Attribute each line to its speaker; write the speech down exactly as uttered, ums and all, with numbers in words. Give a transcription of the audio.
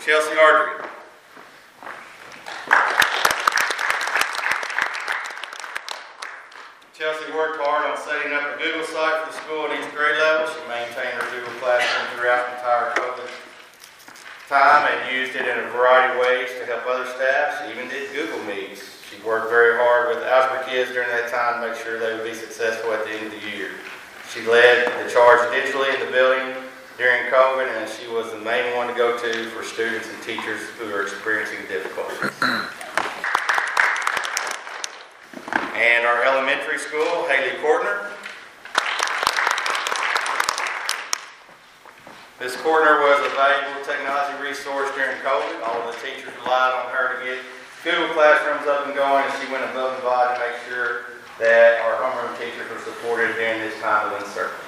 Speaker 1: Chelsea Ardrey. Chelsea worked hard on setting up a Google site for the school at each grade level. She maintained her Google Classroom throughout the entire COVID time and used it in a variety of ways to help other staff. She even did Google Meets. She worked very hard with Algebra kids during that time to make sure they would be successful at the end of the year. She led the charge digitally in the building during COVID, and she was the main one to go to for students and teachers who are experiencing difficulties. And our elementary school, Haley Kortner. Miz Kortner was a valuable technology resource during COVID. All of the teachers relied on her to get Google Classrooms up and going, and she went above and beyond to make sure that our homeroom teachers were supported during this time of uncertainty.